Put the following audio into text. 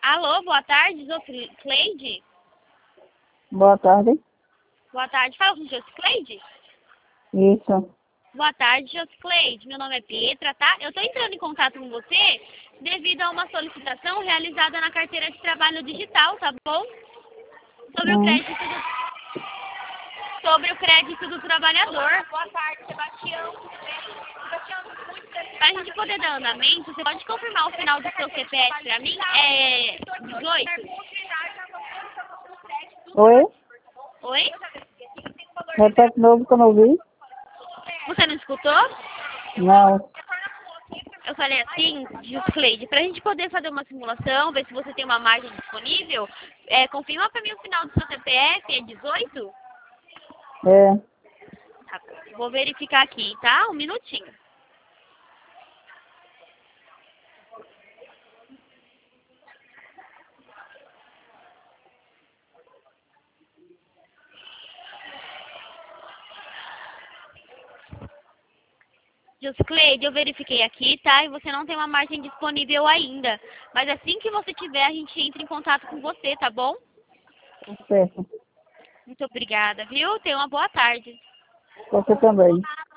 Alô, boa tarde, Josicleide? Boa tarde. Boa tarde, fala com Josicleide? Isso. Boa tarde, Josicleide. Meu nome é Pietra, tá? Eu tô entrando em contato com você devido a uma solicitação realizada na carteira de trabalho digital, tá bom? Sobre o crédito do trabalhador. Boa tarde, Sebastião. Pra gente poder dar andamento, você pode confirmar o final do seu CPF pra mim? É 18? Oi? Oi? Repete de novo que eu não ouvi? Você não escutou? Não. Eu falei assim, Josicleide, pra gente poder fazer uma simulação, ver se você tem uma margem disponível, confirma pra mim o final do seu CPF, é 18? É. Tá, vou verificar aqui, tá? Um minutinho. Josicleide, eu verifiquei aqui, tá? E você não tem uma margem disponível ainda. Mas assim que você tiver, a gente entra em contato com você, tá bom? Certo. Muito obrigada, viu? Tenha uma boa tarde. Você também.